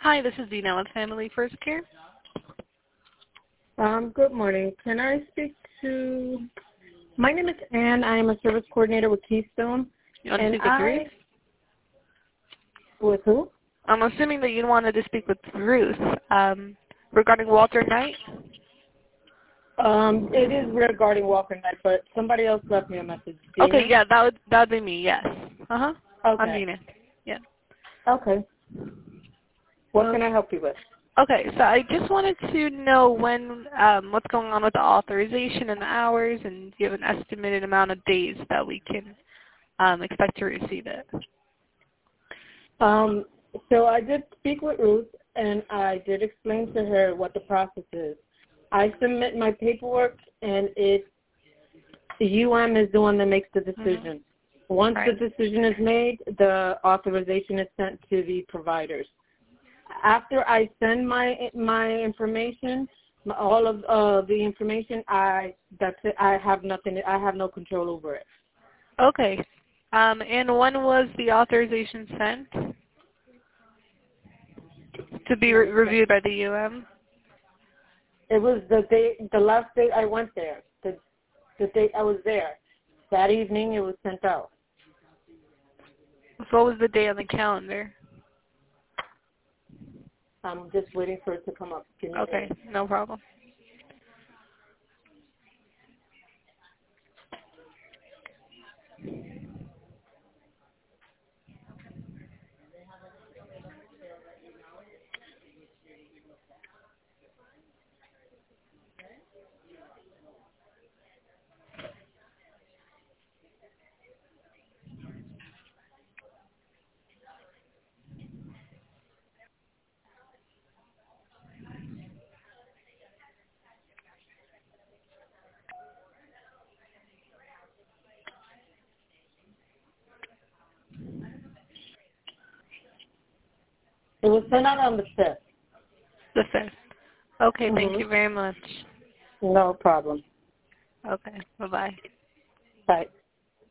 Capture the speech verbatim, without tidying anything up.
Hi, this is Dina with Family First Care. Um, good morning. Can I speak to, my name is Ann. I am a service coordinator with Keystone. You want to and speak with I, Ruth? With who? I'm assuming that you wanted to speak with Ruth um, regarding Walter Knight. Um, it is regarding Walker Night, but somebody else left me a message. Dina? Okay, yeah, that would that would be me. Yes. Uh huh. Okay. I'm Dina. Yeah. Okay. What Well, can I help you with? okay, so I just wanted to know when um, what's going on with the authorization and the hours, and do you have an estimated amount of days that we can um, expect to receive it? Um, so I did speak with Ruth, and I did explain to her what the process is. I submit my paperwork, and it the U M is the one that makes the decision. Mm-hmm. Once right. the decision is made, the authorization is sent to the providers. After I send my my information, all of uh, the information, I that's it. I have nothing. I have no control over it. Okay. Um, and when was the authorization sent to be re reviewed by the U M? It was the day, the last day I went there. The the date I was there. That evening, it was sent out. So what was the day on the calendar? I'm just waiting for it to come up. Give me a Okay, minute. no problem. It was sent out on the fifth. The fifth. Okay, Mm-hmm. thank you very much. No problem. Okay, bye-bye. Bye.